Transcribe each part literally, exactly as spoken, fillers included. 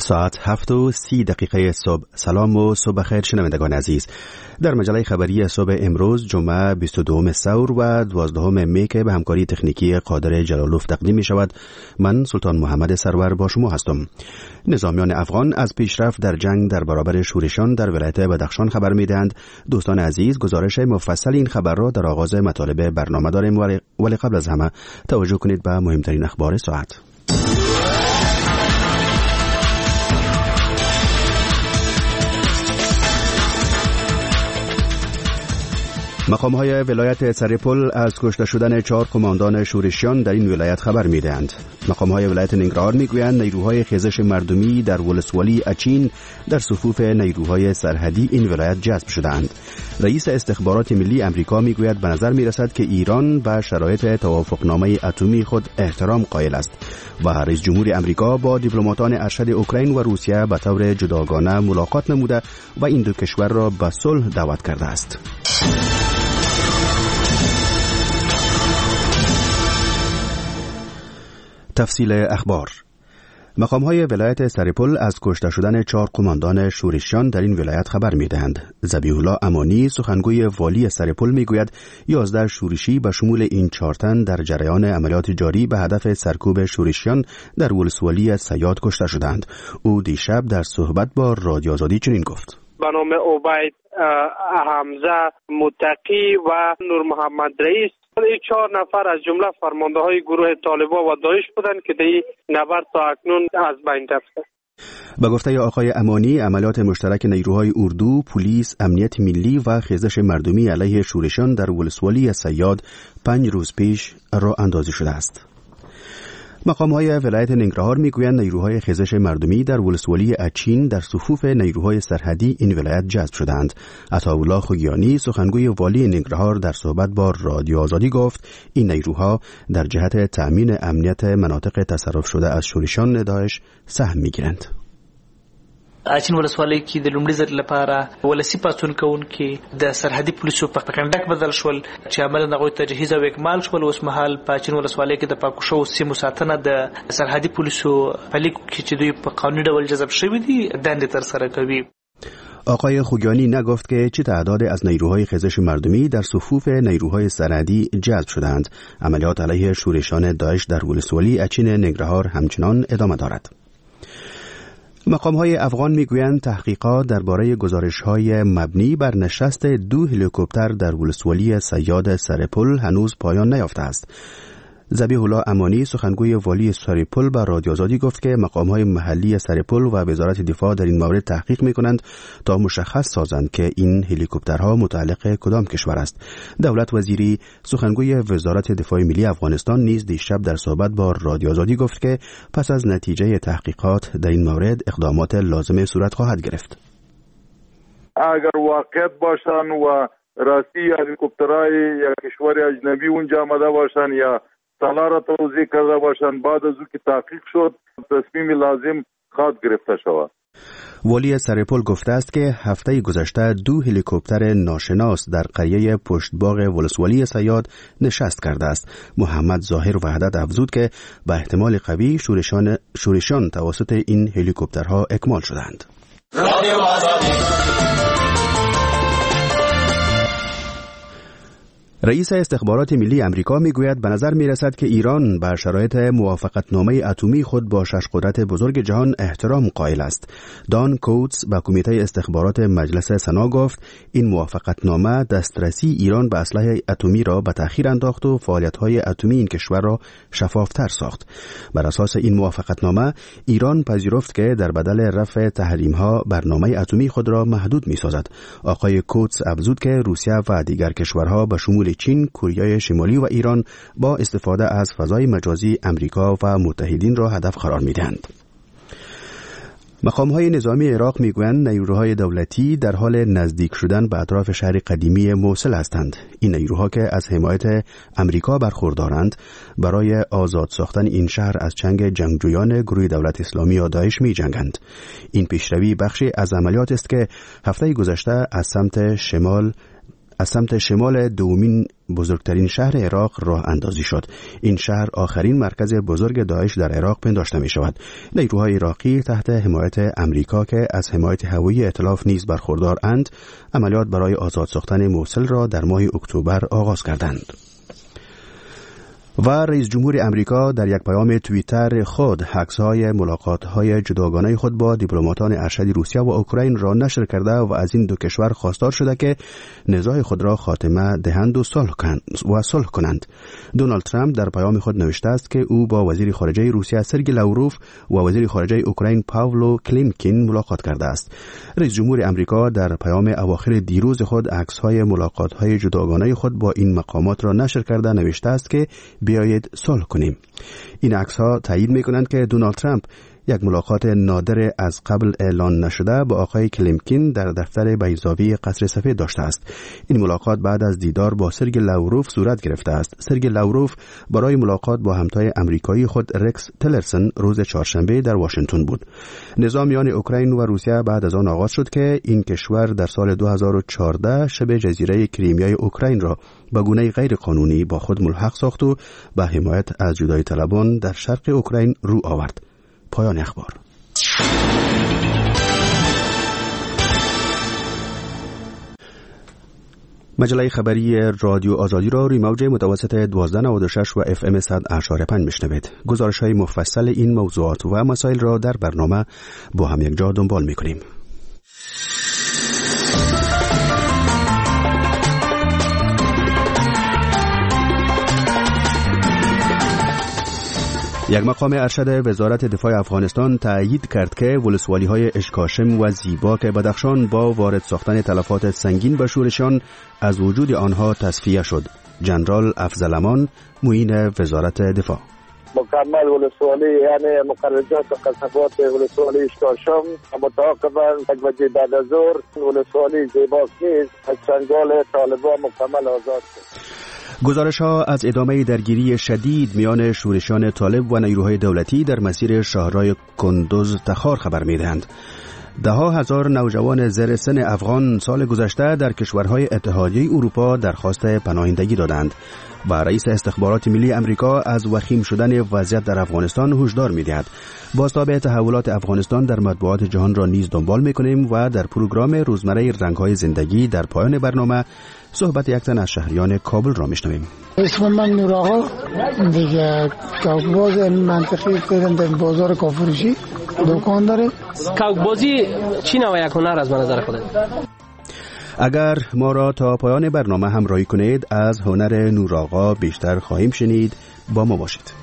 ساعت هفت و سی دقیقه صبح. سلام و صبح بخیر شنوندگان عزیز. در مجله خبری صبح امروز جمعه بیست و دوم ثور و دوازدهم می که به همکاری تکنیکی قادر جلالوف تقدیم می شود، من سلطان محمد سرور با شما هستم. نظامیان افغان از پیشرفت در جنگ در برابر شورشیان در ولایت بدخشان خبر می دهند. دوستان عزیز، گزارش مفصل این خبر را در آغاز مطالب برنامه داریم، ولی قبل از همه توجه کنید به مهمترین اخبار ساعت. مقام‌های ولایت سرپل از کشته شدن چهار قماندان شورشیان در این ولایت خبر می‌دهند. مقام‌های ولایت ننگرهار می‌گویند نیروهای خیزش مردمی در ولسوالی اچین در صفوف نیروهای سرحدی این ولایت جذب شدند. رئیس استخبارات ملی آمریکا می‌گوید به نظر می‌رسد که ایران به شرایط توافقنامه اتمی خود احترام قائل است و رئیس جمهور آمریکا با دیپلماتان ارشد اوکراین و روسیه به طور جداگانه ملاقات نموده و این دو کشور را به صلح دعوت کرده است. تفصیل اخبار. مقام‌های ولایت سرپل از کشته شدن چهار قماندان شورشیان در این ولایت خبر می‌دهند. ذبیح الله امانی سخنگوی والی سرپل می‌گوید یازده شورشی به شمول این چهار تن در جریان عملیات جاری به هدف سرکوب شورشیان در ولسوالی سیاد کشته شدند. او دیشب در صحبت با رادیو آزادی چنین گفت: به نام عبید حمزه متقی و نور محمد رئیس، این چهار نفر از جمله فرمانده های گروه طالبان و داعش بودند که در این نبرد تا اکنون از بین رفته. به گفته آقای امانی، عملیات مشترک نیروهای اردو، پلیس، امنیت ملی و خیزش مردمی علیه شورشیان در ولسوالی سیاد پنج روز پیش راه اندازی شده است. مقام‌های ولایت ننگرهار می‌گویند نیروهای خیزش مردمی در ولسوالی اچین در صفوف نیروهای سرحدی این ولایت جذب شدند. عطاالله خوگیانی سخنگوی والی ننگرهار در صحبت با رادیو آزادی گفت این نیروها در جهت تأمین امنیت مناطق تصرف شده از شورشیان داعش سهم می‌گیرند. اچین ولسوالی کې د لومړي ځل لپاره ولسی پاتون کوونکي د سرحدي پولیسو په کنډک بدل شول چې عملاً هغوی تجهیز او اکمال شول. اوس مهال په اچین ولسوالی کې د پاکوشو سیمو ساتنه د سرحدي پولیسو په لیکو کې چې دوی په قانوني ډول جذب شوي دي دندې ترسره کوي. آقای خوگیانی نگفت که چه تعداد از نیروهای خیزش مردمی در صفوف نیروهای سرحدی جذب شدند. عملیات علیه شورشیان داعش در ولسوالی اچین ننگرهار همچنان ادامه دارد. مقام‌های افغان می‌گویند تحقیقات درباره گزارش‌های مبنی بر نشست دو هلیکوپتر در ولسوالی سیاد سرپل هنوز پایان نیافته است. ذبیح الله امانی سخنگوی والی سرپل به رادیو آزادی گفت که مقام‌های محلی سرپل و وزارت دفاع در این مورد تحقیق می‌کنند تا مشخص سازند که این هلیکوپترها متعلق کدام کشور است. دولت وزیری سخنگوی وزارت دفاع ملی افغانستان نیز دیشب در صحبت با رادیو آزادی گفت که پس از نتیجه تحقیقات در این مورد اقدامات لازمه صورت خواهد گرفت. اگر واقعیت باشن و راستی هلیکوپترهای یا کشور اجنبی اونجا آمده باشن یا سالارا توضیح کرده باشند، بعد از او که تحقیق شد تصمیم لازم خواهد گرفته شود. والی سرپل گفته است که هفته گذشته دو هلیکوپتر ناشناس در قریه پشت باغ ولسوالی سیاد نشست کرده است. محمد ظاهر وحدت افزود که به احتمال قوی شورشیان شورشیان توسط این هلیکوپترها اکمال شدند. رئیس استخبارات ملی آمریکا میگوید به نظر میرسد که ایران به شرایط موافقتنامه اتمی خود با شش قدرت بزرگ جهان احترام قائل است. دان کوتس به کمیته استخبارات مجلس سنا گفت این موافقتنامه دسترسی ایران به اسلحه اتمی را به تأخیر انداخت و فعالیت‌های اتمی این کشور را شفافتر ساخت. بر اساس این موافقتنامه ایران پذیرفت که در بدل رفع تحریم‌ها برنامه اتمی خود را محدود می‌سازد. آقای کوتس افزود که روسیه و دیگر کشورها به شمول چین، کره شمالی و ایران با استفاده از فضای مجازی امریکا و متحدین را هدف قرار می‌دهند. مقام‌های نظامی عراق می‌گویند نیروهای دولتی در حال نزدیک شدن به اطراف شهر قدیمی موصل هستند. این نیروها که از حمایت امریکا برخوردارند برای آزاد ساختن این شهر از چنگ جنگجویان گروه دولت اسلامی یا داعش می‌جنگند. این پیشروی بخشی از عملیات است که هفته گذشته از سمت شمال از سمت شمال دومین بزرگترین شهر عراق راه اندازی شد. این شهر آخرین مرکز بزرگ داعش در عراق پنداشته می شود. نیروهای عراقی تحت حمایت امریکا که از حمایت هوایی ائتلاف نیز برخوردار اند، عملیات برای آزاد ساختن موصل را در ماه اکتبر آغاز کردند. و رئیس جمهور امریکا در یک پیام توییتر خود عکس‌های ملاقات‌های جداگانه خود با دیپلماتان ارشد روسیه و اوکراین را نشر کرده و از این دو کشور خواستار شده که نزاع خود را خاتمه دهند و صلح کنند و صلح کنند. دونالد ترامپ در پیام خود نوشته است که او با وزیر خارجه روسیه سرگی لاوروف و وزیر خارجه اوکراین پاولو کلیمکین ملاقات کرده است. رئیس جمهور امریکا در پیام اواخر دیروز خود عکس‌های ملاقات‌های جداگانه خود با این مقامات را نشر کرده نوشته است که بیایید صلح کنیم. این عکس‌ها تایید می‌کنند که دونالد ترامپ یک ملاقات نادر از قبل اعلان نشده با آقای کلیمکین در دفتر بیضاوی قصر سفید داشته است. این ملاقات بعد از دیدار با سرگی لاوروف صورت گرفته است. سرگی لاوروف برای ملاقات با همتای امریکایی خود رکس تلرسن روز چهارشنبه در واشنگتن بود. نزاع میان اوکراین و روسیه بعد از آن آغاز شد که این کشور در سال دو هزار و چهارده شبه جزیره کریمیای اوکراین را به گونه غیر قانونی با خود ملحق ساخت و به حمایت از جدایی طلبان در شرق اوکراین رو آورد. پایان اخبار. مجله خبری رادیو آزادی را روی موج متوسط دوازده نود و شش و اف ام صد و پنج میشنوید. گزارش‌های مفصل این موضوعات و مسائل را در برنامه با هم یک جا دنبال می‌کنیم. یک مقام ارشد وزارت دفاع افغانستان تایید کرد که ولسوالی‌های اشکاشم و زیباک بدخشان با وارد ساختن تلفات سنگین به شورشان از وجود آنها تصفیه شد. جنرال افضل امان، معین وزارت دفاع: مکمل ولسوالی یعنی مقررات قصبات ولسوالی اشکاشم متعاقباً یک وجه بعد از ظهر ولسوالی زیباک نیز از چنگال طالبان مکمل آزاد شد. گزارش ها از ادامه درگیری شدید میان شورشیان طالب و نیروهای دولتی در مسیر شهرهای کندوز تخار خبر می‌دهند. ده ها هزار نوجوان زیر سن افغان سال گذشته در کشورهای اتحادیه اروپا درخواست پناهندگی دادند و رئیس استخبارات ملی امریکا از وخیم شدن وضعیت در افغانستان هشدار می‌دهد. بازتاب تحولات افغانستان در مطبوعات جهان را نیز دنبال می‌کنیم و در پروگرام روزمره رنگ‌های زندگی در پایان برنامه صحبت یک تن از شهریان کابل را می‌شنویم. اسم من نور آقا، دیگه کاوباز منطقه کردن در بازار کافروشی دکان داره. کاوبازی چی نوع یک هنر از نظر خودت؟ اگر ما را تا پایان برنامه همراهی کنید از هنر نور آقا بیشتر خواهیم شنید. با ما باشید.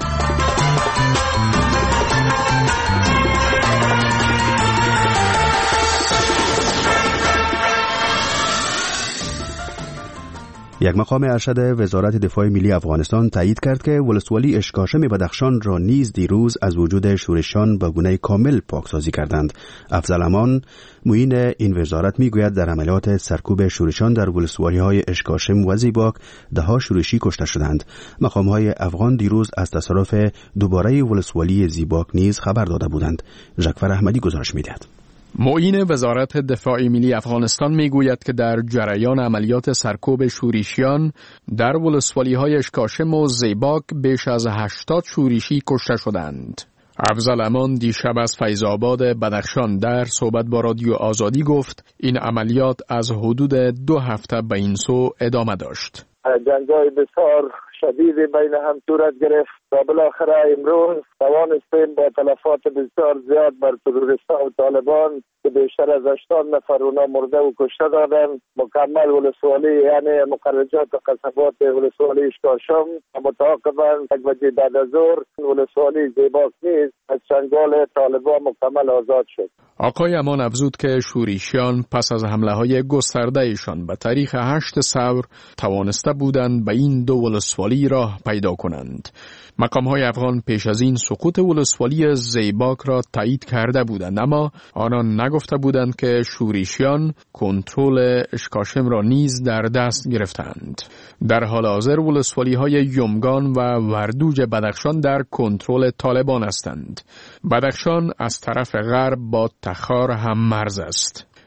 یک مقام ارشد وزارت دفاع ملی افغانستان تایید کرد که ولسوالی اشکاشم بدخشان را نیز دیروز از وجود شورشیان به گونه کامل پاکسازی کردند. افضل امان، معین این وزارت میگوید در عملیات سرکوب شورشیان در ولسوالی‌های اشکاشم و زیباک ده ها شورشی کشته شدند. مقام‌های افغان دیروز از تصرف دوباره ولسوالی زیباک نیز خبر داده بودند. ژکفر احمدی گزارش می‌دهد. معین وزارت دفاع ملی افغانستان میگوید که در جریان عملیات سرکوب شورشیان در ولسوالی‌های اشکاشم و زیباک بیش از هشتاد شورشی کشته شدند. افضل امان دیشب از فیض آباد بدخشان در صحبت با رادیو آزادی گفت این عملیات از حدود دو هفته به این سو ادامه داشت. جنگ‌های بسیار شدید بین هم صورت گرفت و بالاخره امروز توانستیم با تلفات بسیار زیاد بر تروریستان و طالبان که بیشتر از هشتاد نفر اونا مرده و کشته دادن مکمل ولسوالی یعنی مقررات قصبات ولسوالی اشکاشم متعاقباً یک وجه بعد از ظهر ولسوالی زیباک نیز از چنگال طالبان مکمل آزاد شد. آقای امان افزود که شورشیان پس از حمله های گسترده ایشان به تاریخ هشت ثور توانسته بودند به این دو ولسوالی راه پیدا کنند. مقام‌های افغان پیش از این سقوط ولسوالی زیباک را تایید کرده بودند، اما آنان نگفته بودند که شورشیان کنترل اشکاشم را نیز در دست گرفتند. در حال حاضر ولسوالی‌های یمگان و وردوج بدخشان در کنترل طالبان هستند. بدخشان از طرف غرب با تخار هم مرز است.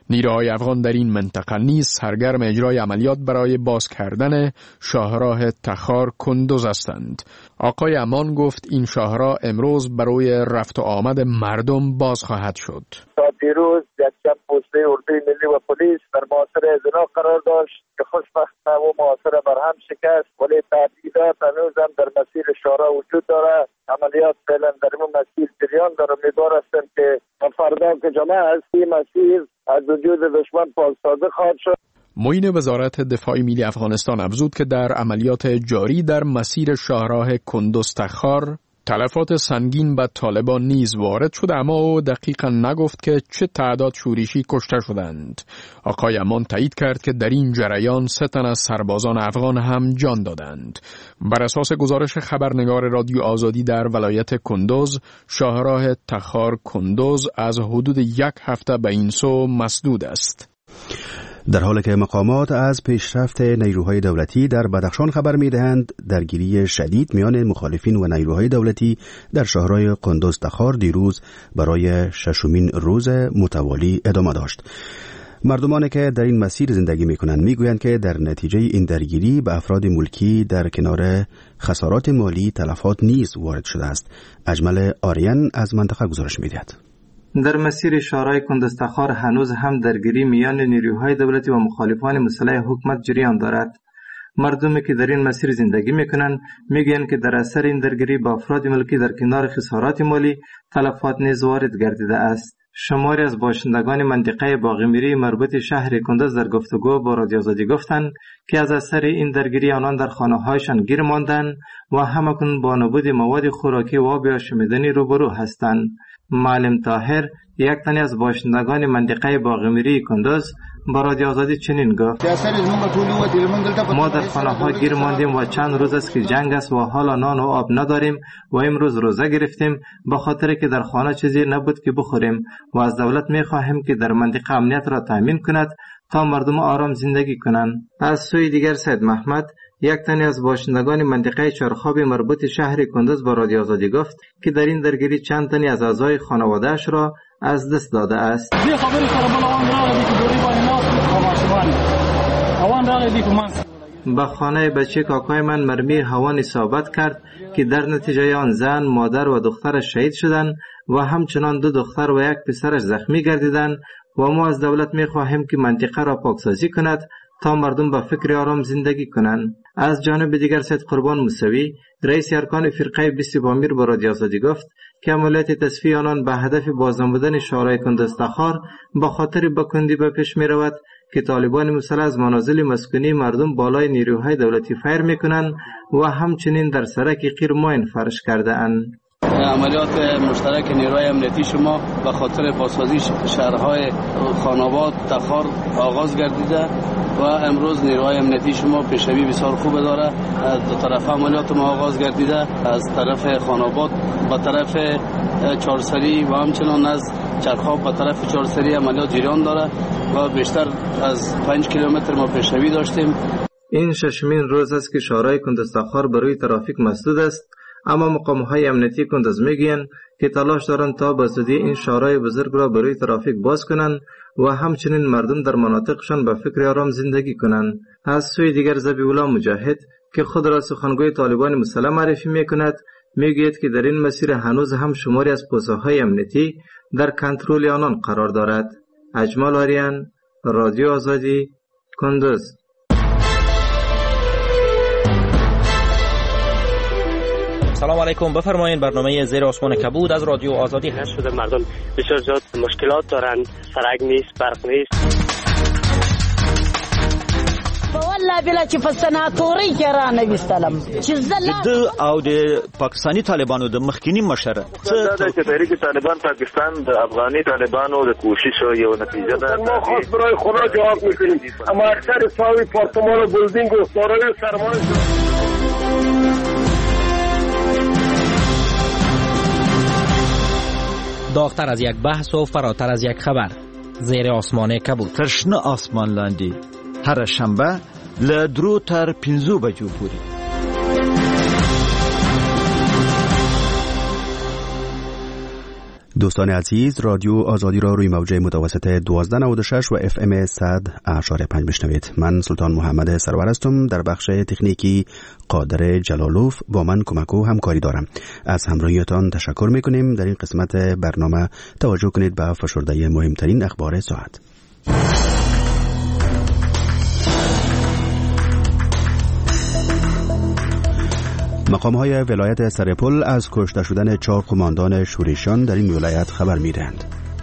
نیروهای افغان در این منطقه نیز سرگرم اجرای عملیات برای باز کردن شاهراه تخار کندوز هستند. آقای امان گفت این شاهراه امروز برای رفت و آمد مردم باز خواهد شد. تا دیروز یکم پوسته اردوی ملی و پلیس در محاصره ازنا قرار داشت که خوشبختانه و محاصره برهم شکست، ولی تهدیدات هنوز هم در مسیر شاهراه وجود داره. عملیات فعلا در این مسیر جریان داره. امیدوار هستم که فردا که جمعه است این مسیر از وجود دشمن پاکسازی خواهد شد. معین وزارت دفاع ملی افغانستان افزود که در عملیات جاری در مسیر شاهراه کندوز تخار تلفات سنگین به طالبان نیز وارد شد، اما او دقیقا نگفت که چه تعداد شورشی کشته شدند. آقای امان تایید کرد که در این جریان سه تن از سربازان افغان هم جان دادند. بر اساس گزارش خبرنگار رادیو آزادی در ولایت کندوز، شاهراه تخار کندوز از حدود یک هفته به این سو مسدود است. در حالی که مقامات از پیشرفت نیروهای دولتی در بدخشان خبر می‌دهند، درگیری شدید میان مخالفین و نیروهای دولتی در شاهراه کندوز تخار دیروز برای ششمین روز متوالی ادامه داشت. مردمانی که در این مسیر زندگی می‌کنند می‌گویند که در نتیجه این درگیری به افراد ملکی در کنار خسارات مالی تلفات نیز وارد شده است. اجمل آریان از منطقه گزارش می‌دهد. در مسیر شاهراه کندوز تخار هنوز هم درگیری میان نیروهای دولتی و مخالفان مسلح حکومت جریان دارد. مردمی که در این مسیر زندگی میکنند میگویند که در اثر این درگیری با افراد ملکی در کنار خسارات مالی تلفات نیز وارد گردیده است. شماری از باشندگان منطقه باغمیری مربوط شهر کندوز در گفتگو با رادیو آزادی گفتند که از اثر این درگیری آنان در خانه‌هایشان گیر ماندند و همکنون با نبود مواد خوراکی و آب آشامیدنی روبرو هستند. معلم طاهر، یک تن از باشندگان منطقه باغمیری کندوز، با رادیو آزادی چنین گفت: ما در خانه ها گیر ماندیم و چند روز است که جنگ است و حالا نان و آب نداریم و امروز روزه گرفتیم به خاطر که در خانه چیزی نبود که بخوریم و از دولت می خواهیم که در منطقه امنیت را تامین کند تا مردم آرام زندگی کنند. از سوی دیگر سید محمد، یک تن از باشندگان منطقه چرخاب مربوط شهر کندوز با رادیو آزادی گفت که در این درگیری چند تنی از اعضای خانواده‌اش را از دست داده است. به خانه بچه کاکای من مرمی هوان اصابت کرد که در نتیجه آن زن، مادر و دخترش شهید شدند و همچنان دو دختر و یک پسرش زخمی گردیدند و ما از دولت می خواهیم که منطقه را پاکسازی کند تا مردم با فکر آرام زندگی کنند. از جانب دیگر سید قربان موسوی، رئیس ارکان فرقه بیست بامیر با رادیو آزادی گفت که عملیات تصفیه آنان به هدف بازنمودن شاهراه کندوز تخار با خاطر بکندی به پیش می رود که طالبان مسلح از منازل مسکونی مردم بالای نیروهای دولتی فیر می کنند و همچنین در سرک قیرماین فرش کرده اند. عملیات مشترک نیروهای امنیتی شما به خاطر بازسازی شهرهای خاناباد تخار آغاز گردیده و امروز نیروهای امنیتی شما پیشروی بسیار خوب داره. از دو طرف عملیات ما آغاز گردیده، از طرف خاناباد به طرف چهارسری و همچنان از چرخاب به طرف چهارسری عملیات جریان داره و بیشتر از پنج کیلومتر ما پیشروی داشتیم. این ششمین روز است که شاهراه کندوز تخار برای ترافیک مسدود است، اما مقام‌های امنیتی کندوز میگویند که تلاش دارند تا به زودی این شاهراه بزرگ را برای ترافیک باز کنند و همچنین مردم در مناطقشان به فکر آرام زندگی کنند. از سوی دیگر ذبیح‌الله مجاهد که خود را سخنگوی طالبان مسلح معرفی میکند میگوید که در این مسیر هنوز هم شماری از پوست‌های امنیتی در کنترل آنان قرار دارد. اجمل آریان، رادیو آزادی، کندوز. سلام علیکم، بفرمایید. برنامه زیر آسمان کبود از رادیو آزادی هست. شده مردم بسیار زیاد مشکلات دارند، سرک نیست، برق نیست. والله بلا چې په سناتوري کې را نه وستلم چې زله او د پاکستاني طالبانو د مخکینی مشر څه د تحریک طالبان پاکستان د افغاني طالبانو د کوشش یو نتیجه ده. ما خاص برای خدا جواب میکنیم، اما اکثر ساوی پارتمان و بلدینگ و سارای سرمایه داغتر از یک بحث و فراتر از یک خبر. زیر آسمان کبود. تشنه آسمان لاندی. هر شنبه له درو تر پنځو بجو پورې. دوستان عزیز، رادیو آزادی را روی موج متوسط دوازده نود و شش و اف ام صد اعشار پنج میشنوید. من سلطان محمد سرور هستم. در بخش تکنیکی قادر جلالوف با من کمک و همکاری دارم. از همراهیتان تشکر میکنیم. در این قسمت برنامه توجه کنید به فشرده مهمترین اخبار ساعت. مقام‌های ولایت سرپل از کشته شدن چهار قماندان شورشیان در این ولایت خبر می‌دهند.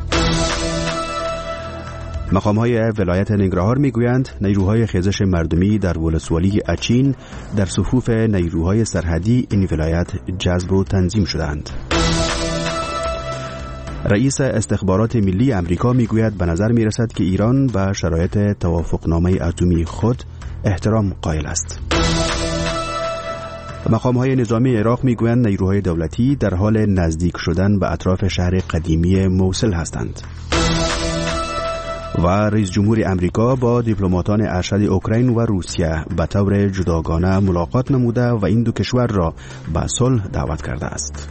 مقام‌های ولایت ننگرهار می‌گویند نیروهای خیزش مردمی در ولسوالی اچین در صفوف نیروهای سرحدی این ولایت جذب و تنظیم شدند. رئیس استخبارات ملی امریکا می‌گوید به نظر می‌رسد که ایران به شرایط توافقنامه اتمی خود احترام قائل است. مقام‌های نظامی عراق می‌گویند نیروهای دولتی در حال نزدیک شدن به اطراف شهر قدیمی موصل هستند. و رئیس جمهور امریکا با دیپلماتان ارشد اوکراین و روسیه به طور جداگانه ملاقات نموده و این دو کشور را به صلح دعوت کرده است.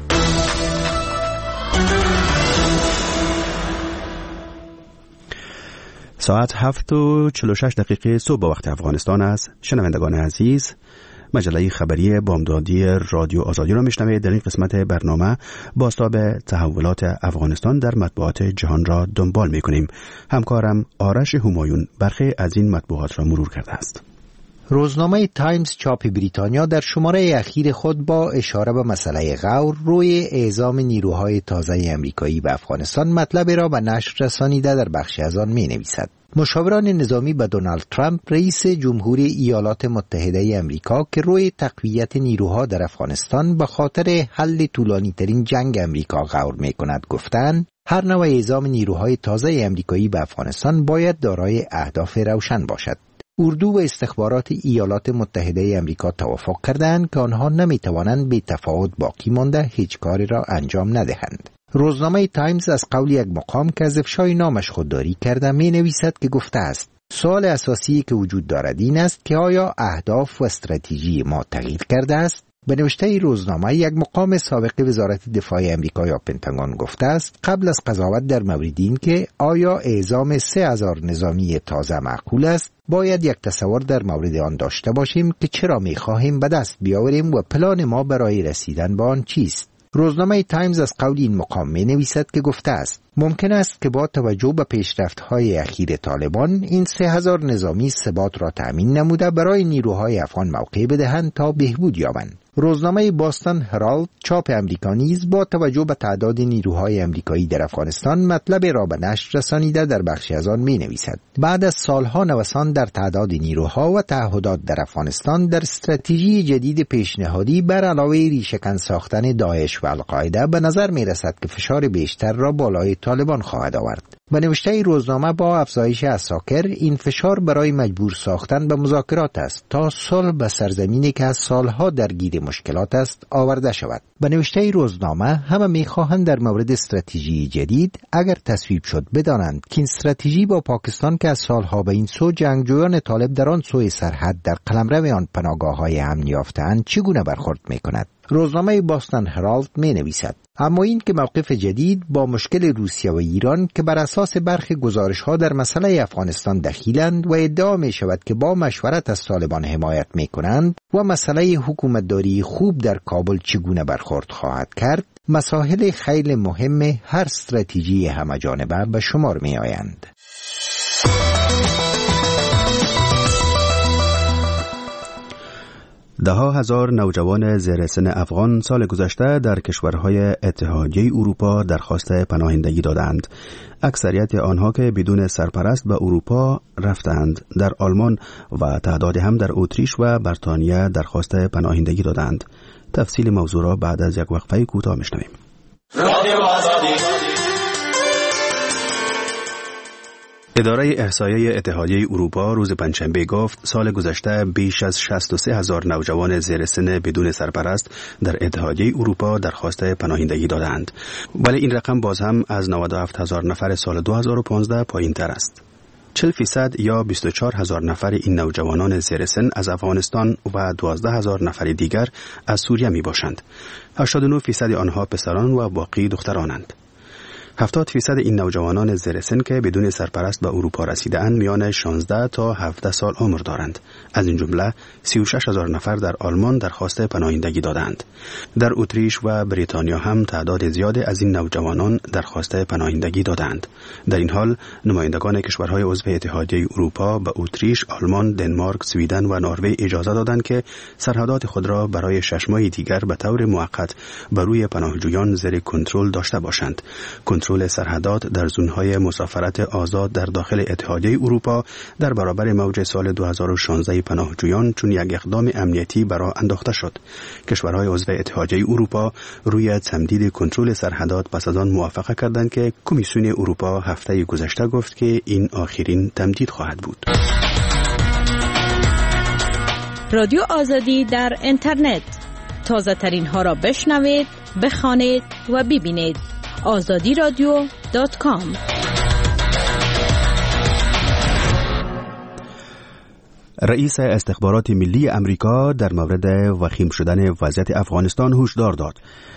ساعت هفت و چهل و شش دقیقه صبح به وقت افغانستان است. شنوندگان عزیز، مجله خبری بامدادی رادیو آزادی را میشنوید. در این قسمت برنامه بازتاب تحولات افغانستان در مطبوعات جهان را دنبال میکنیم. همکارم آرش همایون برخی از این مطبوعات را مرور کرده است. روزنامه تایمز چاپ بریتانیا در شماره اخیر خود با اشاره به مسئله غور روی اعزام نیروهای تازه امریکایی به افغانستان مطلب را به نشر رسانیده در بخشی از آن می نویسد. مشاوران نظامی به دونالد ترامپ رئیس جمهوری ایالات متحده امریکا که روی تقویت نیروها در افغانستان به خاطر حل طولانی ترین جنگ امریکا غور می کند گفتند هر نوع اعزام نیروهای تازه امریکایی به افغانستان باید دارای اهداف روشن باشد. اردو و استخبارات ایالات متحده امریکا توافق کردند که آنها نمی توانند بی تفاوت باقی مانده هیچ کاری را انجام ندهند. روزنامه تایمز از قول یک مقام که از افشای نامش خودداری کرده می نویسد که گفته است سوال اساسی که وجود دارد این است که آیا اهداف و استراتژی ما تغییر کرده است؟ به نوشته روزنامه یک مقام سابق وزارت دفاع امریکا یا پنتاگون گفته است قبل از قضاوت در مورد این که آیا اعزام سه هزار نظامی تازه معقول است باید یک تصور در مورد آن داشته باشیم که چرا می خواهیم به دست بیاوریم و پلان ما برای رسیدن به آن چیست. روزنامه تایمز از قول این مقام می نویسد که گفته است ممکن است که با توجه به پیشرفت‌های اخیر طالبان این سه هزار نظامی ثبات را تأمین نموده برای نیروهای افغان موقع بدهند تا بهبود یابند. روزنامه باستون هرالد چاپ امریکا نیز با توجه به تعداد نیروهای امریکایی در افغانستان مطلب را به نشر رسانیده در بخشی از آن می نویسد بعد از سالها نوسان در تعداد نیروها و تعهدات در افغانستان در استراتژی جدید پیشنهادی بر علاوه ریشه‌کن ساختن داعش و القاعده به نظر می رسد که فشار بیشتر را بالای طالبان خواهد آورد. به نوشته روزنامه با افزایش عساکر این فشار برای مجبور ساختن به مذاکرات است تا صلح به سرزمینی که از سالها درگیر مشکلات است آورده شود. به نوشته روزنامه همه می‌خواهند در مورد استراتژی جدید اگر تصویب شد بدانند که این استراتژی با پاکستان که از سالها به این سو جنگجویان طالب در آن سوی سرحد در قلمرو آن پناهگاه‌های امن یافته‌اند چگونه برخورد می‌کند. روزنامه باستون هرالد می نویسد اما این که موقف جدید با مشکل روسیه و ایران که بر اساس برخی گزارش‌ها در مسئله افغانستان دخیلند و ادعا می شود که با مشورت از طالبان حمایت می کنند و مسئله حکومتداری خوب در کابل چگونه برخورد خواهد کرد مسائل خیلی مهم هر استراتژی همه‌جانبه به شمار می آیند. ده ها هزار نوجوان زیر سن افغان سال گذشته در کشورهای اتحادیه اروپا درخواست پناهندگی دادند. اکثریت آنها که بدون سرپرست به اروپا رفتند در آلمان و تعدادی هم در اتریش و بریتانیا درخواست پناهندگی دادند. تفصیل موضوع را بعد از یک وقفه کوتاه میشنویم. اداره احصایه اتحادیه اروپا روز پنجشنبه گفت سال گذشته بیش از شصت و سه هزار نوجوان زیر سن بدون سرپرست در اتحادیه اروپا درخواست پناهندگی دادند، ولی این رقم باز هم از نود و هفت هزار نفر سال دو هزار و پانزده پایین تر است. چهل فیصد یا بیست و چهار هزار نفر این نوجوانان زیر سن از افغانستان و دوازده هزار نفر دیگر از سوریه می باشند. هشتاد و نه فیصد آنها پسران و باقی دخترانند. هفتاد فیصد این نوجوانان زیر سن که بدون سرپرست به اروپا رسیده‌اند میان شانزده تا هفده سال عمر دارند. از این جمله سی و شش هزار نفر در آلمان درخواست پناهندگی دادند. در اتریش و بریتانیا هم تعداد زیادی از این نوجوانان درخواست پناهندگی دادند. در این حال نمایندگان کشورهای عضو اتحادیه اروپا به اتریش، آلمان، دنمارک، سویدن و نروژ اجازه دادند که سرحدات خود را برای شش ماه دیگر به طور موقت بر روی پناهجویان زیر کنترل داشته باشند. کنترل سرحدات در زونهای مسافرت آزاد در داخل اتحادیه اروپا در برابر موج سال دو هزار و شانزده پناهجویان چون یک اقدام امنیتی برای انداخته شد. کشورهای عضو اتحادیه اروپا روی تمدید کنترل سرحدات پس از آن موافقه کردند که کمیسیون اروپا هفته گذشته گفت که این آخرین تمدید خواهد بود. رادیو آزادی در اینترنت، تازه ترین ها را بشنوید، بخوانید و ببینید. آزادی رادیو دات کام. رئیس استخبارات ملی امریکا در مورد وخیم شدن وضعیت افغانستان هشدار داد.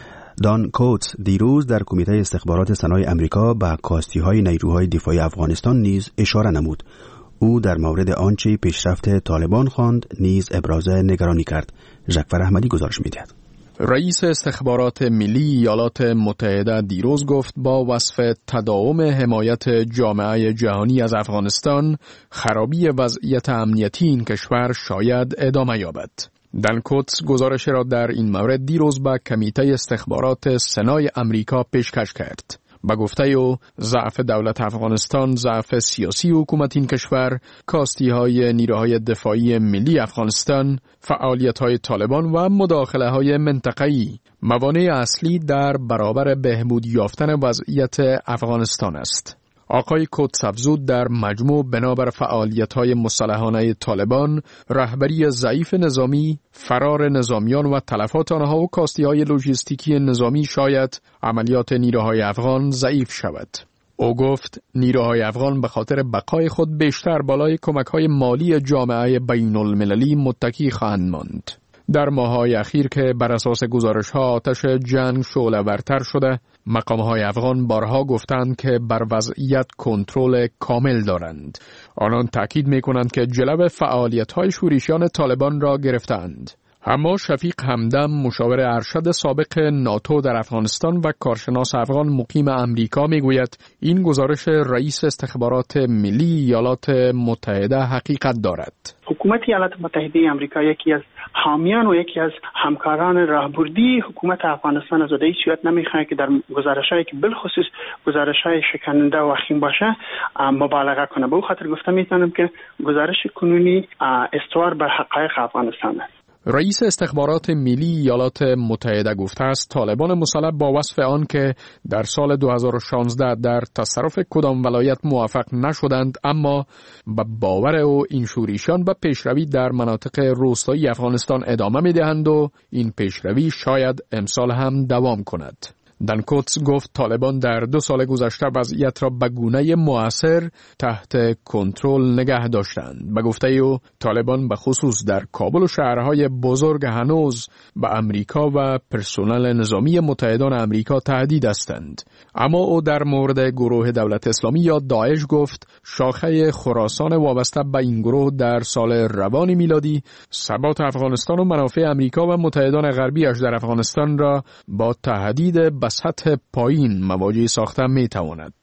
دان کوتس دیروز در کمیته استخبارات سنای امریکا به کاستی‌های نیروهای دفاعی افغانستان نیز اشاره نمود. او در مورد آنچه پیشرفت طالبان خواند نیز ابراز نگرانی کرد. ژکفر احمدی گزارش می‌دهد. رئیس استخبارات ملی ایالات متحده دیروز گفت با وصف تداوم حمایت جامعه جهانی از افغانستان، خرابی وضعیت امنیتی این کشور شاید ادامه یابد. دان کوتس گزارش را در این مورد دیروز به کمیته استخبارات سنای امریکا پیشکش کرد. با گفته او ضعف دولت افغانستان، ضعف سیاسی حکومت این کشور، کاستی های نیروهای دفاعی ملی افغانستان، فعالیت های طالبان و مداخله های منطقه‌ای موانع اصلی در برابر بهبود یافتن وضعیت افغانستان است. آقای کوتس افزود در مجموع بنابر فعالیت‌های مسلحانه طالبان، رهبری ضعیف نظامی، فرار نظامیان و تلفات آنها و کاستی‌های لوجستیکی نظامی شاید عملیات نیروهای افغان ضعیف شود. او گفت نیروهای افغان به خاطر بقای خود بیشتر بالای کمک‌های مالی جامعه بین‌المللی متکی خواهند ماند. در ماه‌های اخیر که بر اساس گزارش‌ها آتش جنگ شعله‌ورتر شده، مقام‌های افغان بارها گفتند که بر وضعیت کنترل کامل دارند. آنان تاکید می‌کنند که جلو فعالیت‌های شورشیان طالبان را گرفتند. اما شفیق همدم، مشاور ارشد سابق ناتو در افغانستان و کارشناس افغان مقیم امریکا میگوید این گزارش رئیس استخبارات ملی ایالات متحده حقیقت دارد. حکومت ایالات متحده آمریکا یکی از حامیان و یکی از همکاران راهبردی حکومت افغانستان از هیچ صورت نمیخواد که در گزارش‌هایی که بالخصوص گزارش‌های شکننده و وخیم باشه مبالغه کنه. به خاطر گفته میتونم که گزارش کنونی استوار بر حقایق افغانستان است. رئیس استخبارات ملی ایالات متحده گفته است طالبان مسلح با وصف آن که در سال دو هزار و شانزده در تصرف کدام ولایت موفق نشدند، اما به باور او این شورشیان به پیشروی در مناطق روستایی افغانستان ادامه می‌دهند و این پیشروی شاید امسال هم دوام کند. دان کوتس گفت طالبان در دو سال گذشته وضعیت را به گونه مؤثر تحت کنترل نگه داشتند. به گفته او طالبان به خصوص در کابل و شهرهای بزرگ هنوز به امریکا و پرسنل نظامی متحدان امریکا تهدید هستند. اما او در مورد گروه دولت اسلامی یا داعش گفت شاخه خراسان وابسته به این گروه در سال روان میلادی ثبات افغانستان و منافع امریکا و متحدان غربیش در افغانستان را با تهدید به سطح پایین مواجه ساخته می تواند.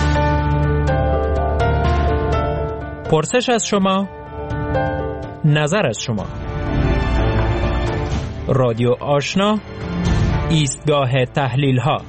پرسش از شما، نظر از شما. رادیو آشنا، ایستگاه تحلیل ها.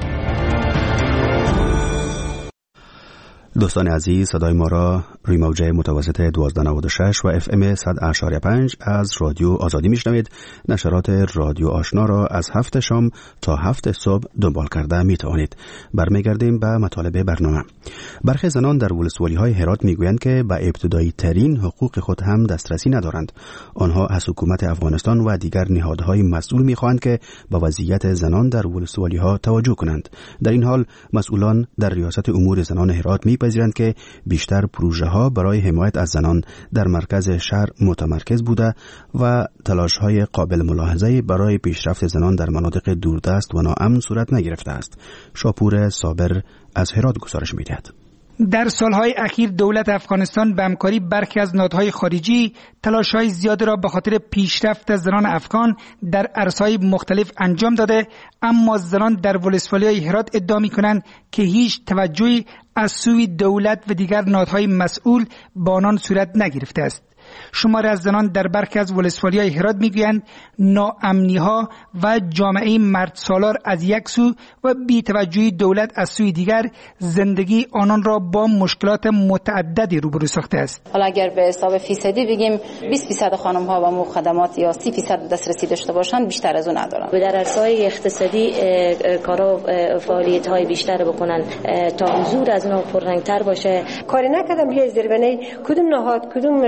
دوستان عزیز، صدای ما را روی موج متوسط دوازده نود و شش و اف ام صد اشاری پنج از رادیو آزادی میشنوید. نشرات رادیو آشنا را از هفت شام تا هفت صبح دنبال کرده می توانید. برمیگردیم به مطالب برنامه. برخی زنان در ولسوالی‌های هرات میگویند که به ابتدایی ترین حقوق خود هم دسترسی ندارند. آنها از حکومت افغانستان و دیگر نهادهای مسئول میخواهند که به وضعیت زنان در ولسوالی‌ها توجه کنند. در این حال مسئولان در ریاست امور زنان هرات می میپذیرند که بیشتر پروژه ها برای حمایت از زنان در مرکز شهر متمرکز بوده و تلاش های قابل ملاحظه برای پیشرفت زنان در مناطق دوردست و ناامن صورت نگرفته است. شاپور صابر از هرات گزارش می‌دهد. در سالهای اخیر دولت افغانستان به همکاری برخی از نهادهای خارجی تلاش‌های زیادی را به خاطر پیشرفت زنان افغان در عرصه‌های مختلف انجام داده، اما زنان در ولسوالی‌های هرات ادعا می‌کنند که هیچ توجهی از سوی دولت و دیگر نهادهای مسئول به آنان صورت نگرفته است. شماری از زنان در برخی از ولسوالی‌های هرات میگویند ناامنی‌ها و جامعه مرد سالار از یک سو و بی‌توجهی دولت از سوی دیگر زندگی آنان را با مشکلات متعددی روبرو ساخته است. حالا اگر به حساب فیصدی بگیم بیست درصد خانم‌ها و مو خدمات یا سی درصد دسترسی داشته باشند، بیشتر از اون ندارن. و در عرصه‌های اقتصادی کارا فعالیت‌های بیشتر بکنن تا حضور از اونها پررنگ‌تر باشه. کاری نکردم بیای زیربنای کدوم نهاد کدوم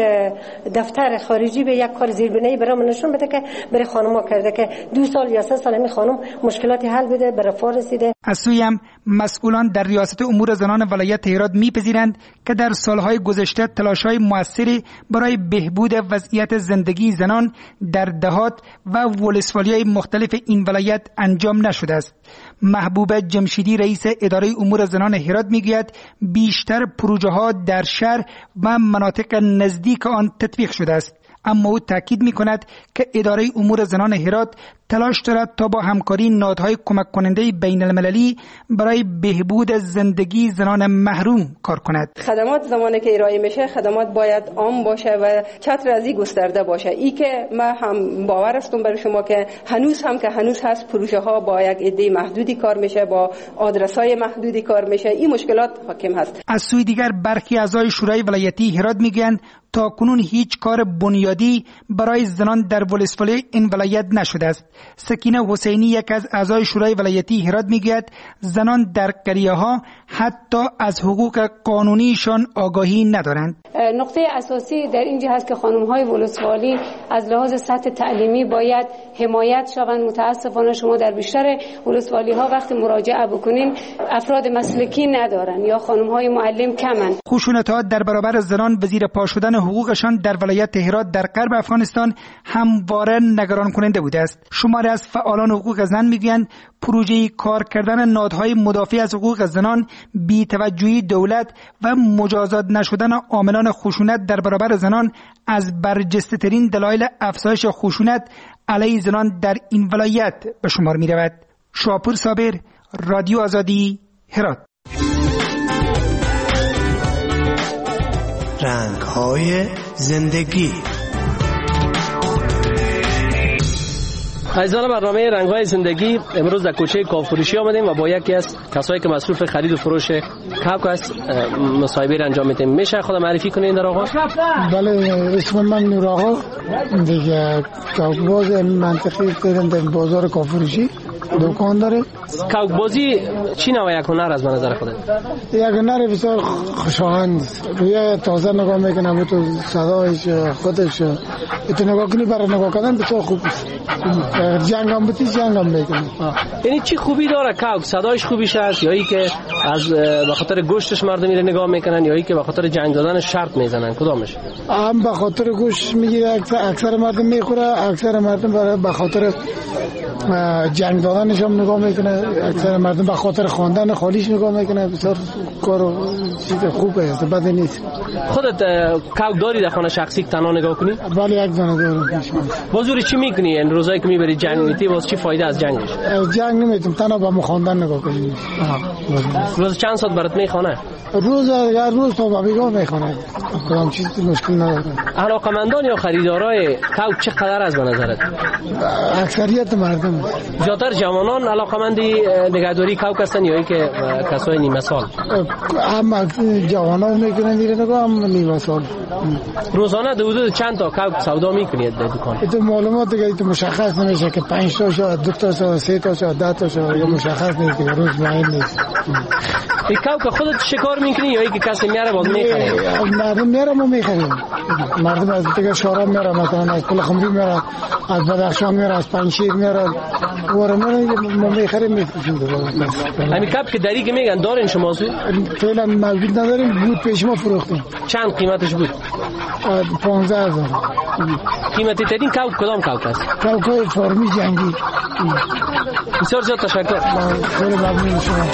دفتر خارجی به یک کار زیربنایی برام نشون بده که برای خانم‌ها کرده که دو سال یا سه سال می خانم مشکلاتی حل بده، به رفاه رسیده. از سوی هم مسئولان در ریاست امور زنان ولایت هرات می‌پذیرند که در سالهای گذشته تلاش‌های موثری برای بهبود وضعیت زندگی زنان در دهات و ولسوالی‌های مختلف این ولایت انجام نشده است. محبوبه جمشیدی رئیس اداره امور زنان هرات میگوید بیشتر پروژه‌ها در شهر و مناطق نزدیک آن تطبیق شده است، اما او تاکید می‌کند که اداره امور زنان هرات تلاش دارد تا با همکاری نهادهای کمک کننده بین المللی برای بهبود زندگی زنان محروم کار کند. خدمات زمانی که ارائه میشه خدمات باید عام باشه و چتر از این گسترده باشه. ای که ما هم باور هستم برای شما که هنوز هم که هنوز هست پروژه ها با یک عده محدودی کار میشه، با آدرس های محدودی کار میشه، این مشکلات حاکم هست. از سوی دیگر برخی اعضای شورای ولایتی هرات میگن تا کنون هیچ کار بنیادی برای زنان در ولسوالی این ولایت نشده است. سکینه حسینی یک از اعضای شورای ولایتی هرات میگوید زنان در قریه ها حتی از حقوق قانونیشان آگاهی ندارند. نقطه اساسی در اینجا هست که خانم های ولسوالی از لحاظ سطح تعلیمی باید حمایت شوند. متاسفانه شما در بیشتر ولسوالی ها وقتی مراجعه بکنین افراد مسلکی ندارن یا خانم های معلم کمن. خشونت‌ها در برابر زنان به زیر پا شدن حقوقشان در ولایت هرات در غرب افغانستان همواره نگران کننده بوده است. شماری از فعالان حقوق زن میگویند پروژه کار کردن نهادهای مدافع از حقوق زنان، بی‌توجهی دولت و مجازات نشدن عاملان خشونت در برابر زنان از برجسته‌ترین دلایل افزایش خشونت علیه زنان در این ولایت به شمار می رود. شاپور صابر، رادیو آزادی، هرات. رنگ‌های زندگی. عزیزان برنامه رنگ‌های زندگی امروز در کوچه کافوریشی آمدیم و با یکی از کسایی که مصروف خرید و فروش کاوک است مصاحبه انجام میدیم. میشه خود معرفی کنین در آقا؟ بله، اسم من نور آقا، دیگه کاوک باز منطقه در بازار کافوریشی دکان داره. کاوک بازی چی نوع یک هنر از نظر خودت؟ یک هنر بسیار خوشایند، روی تازه نگاه میکنم تو صدایش خودش تو نگاه کنی، برای نگاه کردن بسیار خوب است. جنگ هم بودی جنگ هم میکنی. یعنی چی خوبی داره کاوک؟ صدایش خوبیش هست یا ای که از به خاطر گوشتش مردم میره نگاه میکنن یا ای که به خاطر جنگ زدن شرط میزنن؟ کدامش؟ هم به خاطر گوشت میگیره، اکثر مردم میخوره، اکثر مردم به خاطر جنگ دادنش هم نگاه میکنه، اکثر مردم به خاطر خواندن خالیش نگاه میکنه. بسیار کار چیز خوبه است، بد نیست. خودت کاوک داری در خانه شخصی تنها نگاه کنی؟ بله، یک دانه دارم. بازوری چی میکنی این روزایی که میبری جنگ میتی؟ باز چی فایده از جنگش؟ جنگ نمیتم، تنها با مخواندن نگاه کنیم. روز چند ساعت برات میخونه؟ روز یا روز تا بابیگاه میخونه، کدام چیز مشکل نداره. علاقمندان یا خریدارای کاوک چقدر از به نظرت؟ اکثریت مردم، زیادتر جوانان علاقمندی نگهداری کاوک هستن یا اینکه کسای نیمه سال؟ هم جوانان میکنن دیگه، نگاه هم نیمه سال. روزانه حدود چند تا کاوک سودا میکنید در دکان؟ این معلومات دیگه تو مشخص نمیشه که پنج تا شو، دو تا شو، سه تا شو، ده تا شو، یا مشخص نیست که روز معین نیست. این کاوک خودت شکار میکنی یا اینکه کسی میاره باز میخره؟ مردم میاره ما میخریم. مردم از دیگه شورا میاره، مثلا از پل خمری میاره، از بدخشان میاره، از پنجشیر میاره، وارمان ما میخریم میفروشیم. همین کپ که دری که میگن دارین شما سو؟ فعلا موجود نداریم، بود پیش ما فروختیم. چند قیمتش بود؟ پانزده هزار. قیمتی ترین کاو کدام کاو است؟ کاو فارمی جنگی. بسیار زیاد تشکر. خیلی ممنون شما.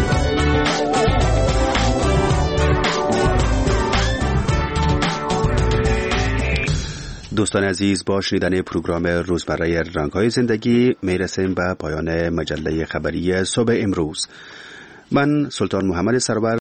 دوستان عزیز، با شنیدن پروگرام روزمره رنگ‌های زندگی میرسیم به پایان مجله خبری صبح امروز. من سلطان محمد سرور